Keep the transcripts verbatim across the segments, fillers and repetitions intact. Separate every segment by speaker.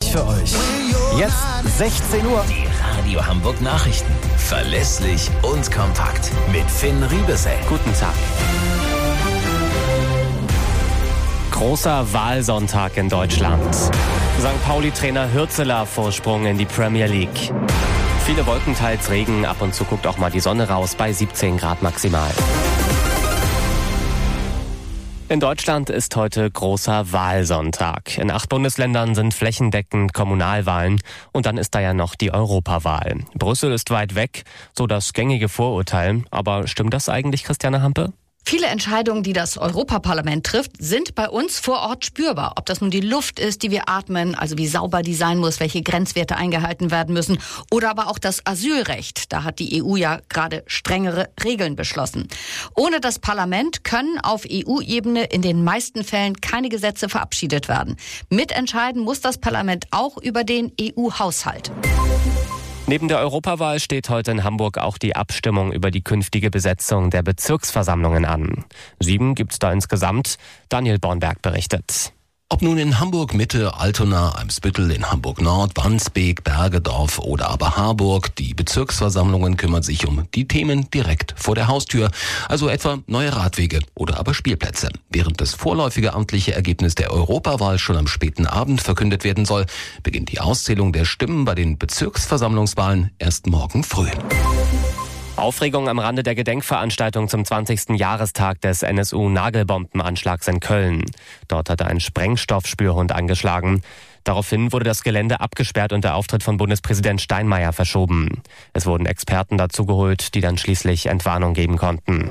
Speaker 1: pünktlich für euch. Jetzt sechzehn Uhr.
Speaker 2: Die Radio Hamburg Nachrichten. Verlässlich und kompakt. Mit Finn Riebesell.
Speaker 3: Guten Tag. Großer Wahlsonntag in Deutschland. Sankt Pauli-Trainer Hürzeler Vorsprung in die Premier League. Viele Wolken, teils Regen, ab und zu guckt auch mal die Sonne raus bei siebzehn Grad maximal. In Deutschland ist heute großer Wahlsonntag. In acht Bundesländern sind flächendeckend Kommunalwahlen und dann ist da ja noch die Europawahl. Brüssel ist weit weg, so das gängige Vorurteil. Aber stimmt das eigentlich, Christiane Hampe?
Speaker 4: Viele Entscheidungen, die das Europaparlament trifft, sind bei uns vor Ort spürbar. Ob das nun die Luft ist, die wir atmen, also wie sauber die sein muss, welche Grenzwerte eingehalten werden müssen, oder aber auch das Asylrecht. Da hat die E U ja gerade strengere Regeln beschlossen. Ohne das Parlament können auf E U-Ebene in den meisten Fällen keine Gesetze verabschiedet werden. Mitentscheiden muss das Parlament auch über den E U-Haushalt.
Speaker 3: Neben der Europawahl steht heute in Hamburg auch die Abstimmung über die künftige Besetzung der Bezirksversammlungen an. Sieben gibt's da insgesamt. Daniel Bornberg berichtet.
Speaker 5: Ob nun in Hamburg Mitte, Altona, Eimsbüttel, in Hamburg Nord, Wandsbek, Bergedorf oder aber Harburg, die Bezirksversammlungen kümmern sich um die Themen direkt vor der Haustür, also etwa neue Radwege oder aber Spielplätze. Während das vorläufige amtliche Ergebnis der Europawahl schon am späten Abend verkündet werden soll, beginnt die Auszählung der Stimmen bei den Bezirksversammlungswahlen erst morgen früh.
Speaker 3: Aufregung am Rande der Gedenkveranstaltung zum zwanzigsten Jahrestag des N S U-Nagelbombenanschlags in Köln. Dort hatte ein Sprengstoffspürhund angeschlagen. Daraufhin wurde das Gelände abgesperrt und der Auftritt von Bundespräsident Steinmeier verschoben. Es wurden Experten dazugeholt, die dann schließlich Entwarnung geben konnten.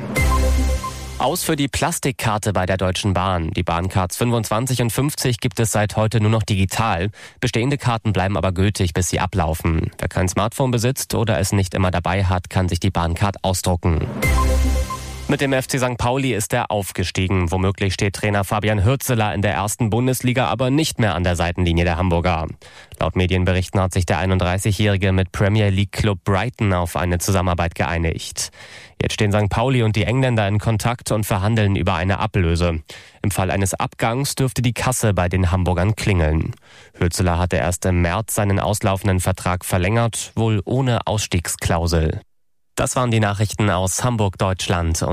Speaker 3: Aus für die Plastikkarte bei der Deutschen Bahn. Die Bahncards fünfundzwanzig und fünfzig gibt es seit heute nur noch digital. Bestehende Karten bleiben aber gültig, bis sie ablaufen. Wer kein Smartphone besitzt oder es nicht immer dabei hat, kann sich die Bahncard ausdrucken. Mit dem F C Sankt Pauli ist er aufgestiegen. Womöglich steht Trainer Fabian Hürzeler in der ersten Bundesliga aber nicht mehr an der Seitenlinie der Hamburger. Laut Medienberichten hat sich der einunddreißigjährige mit Premier League Club Brighton auf eine Zusammenarbeit geeinigt. Jetzt stehen Sankt Pauli und die Engländer in Kontakt und verhandeln über eine Ablöse. Im Fall eines Abgangs dürfte die Kasse bei den Hamburgern klingeln. Hürzeler hatte erst im März seinen auslaufenden Vertrag verlängert, wohl ohne Ausstiegsklausel. Das waren die Nachrichten aus Hamburg, Deutschland.